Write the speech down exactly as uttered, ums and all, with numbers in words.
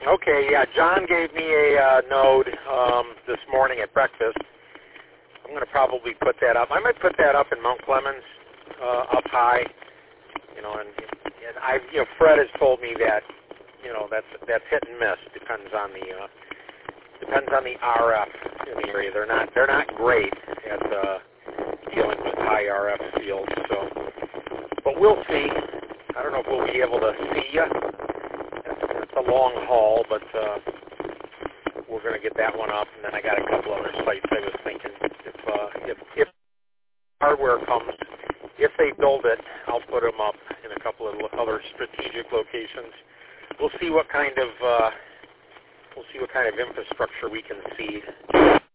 Okay, yeah, John gave me a uh, node um, this morning at breakfast. I'm going to probably put that up. I might put that up in Mount Clemens, uh, up high. You know, and, and I, you know, Fred has told me that, you know, that's that's hit and miss. Depends on the uh, depends on the R F in the area. They're not they're not great at uh, dealing with high R F fields. So, but we'll see. I don't know if we'll be able to see you. It's a long haul, but uh, we're going to get that one up. And then I got a couple other sites. I was thinking if uh, if if hardware comes, if they build it, I'll put them up in a couple of other strategic locations. We'll see what kind of uh, we'll see what kind of infrastructure we can seed.